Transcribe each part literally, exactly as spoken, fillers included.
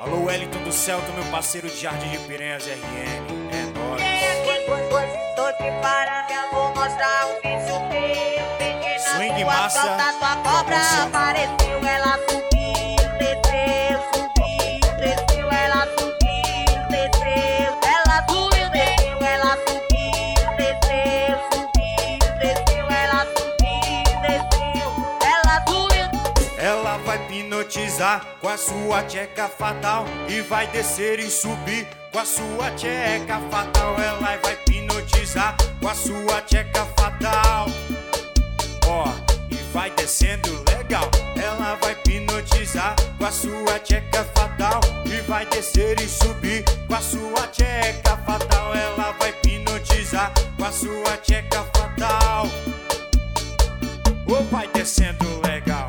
Alô, Wellington do Celto, meu parceiro de Jardim de Piranhas R N. É nóis. Tô te parando, eu vou mostrar um vício meu. Peguei na Swing tua massa, fralda, tua cobra promoção. apareceu. Ela subiu, desceu, subiu, desceu. Ela subiu, desceu. Ela subiu, desceu. Ela subiu, desceu, subiu, desceu. Ela subiu, desceu. Ela subiu. Ela vai hipnotizar com a sua tcheca fatal e vai descer e subir com a sua tcheca fatal. Ela vai hipnotizar com a sua tcheca fatal. Ó, e vai descendo legal. Ela vai hipnotizar com a sua tcheca fatal e vai descer e subir com a sua tcheca fatal. Ela vai hipnotizar com a sua tcheca fatal. Ou vai descendo legal.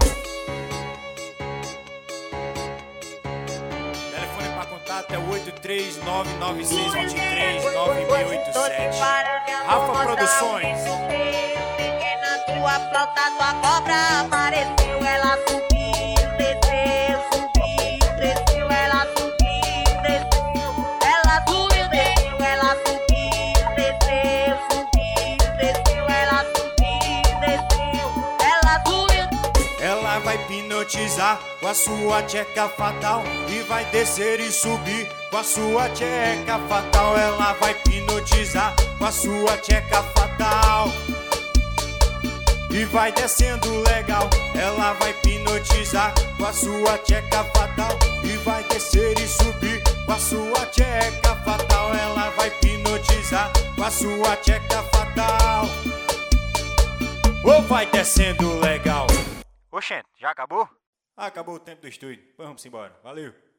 Telefone para contato é oito três nove nove seis dois três nove oito sete. Rafa Produções. Peguei na tua flauta, tua cobra apareceu. Ela subiu, desceu, subiu, desceu. Ela subiu, desceu. Ela subiu, desceu. Ela subiu, desceu, subiu, desceu. Ela subiu, desceu. Ela subiu. Ela vai hipnotizar com a sua tcheca fatal e vai descer e subir com a sua tcheca fatal. Ela vai hipnotizar com a sua tcheca fatal e vai descendo legal. Ela vai hipnotizar com a sua tcheca fatal e vai descer e subir com a sua tcheca fatal. Ela vai hipnotizar com a sua tcheca fatal. Ou vai descendo legal. Oxente, já acabou? Ah, acabou o tempo do estúdio. Pois vamos embora. Valeu.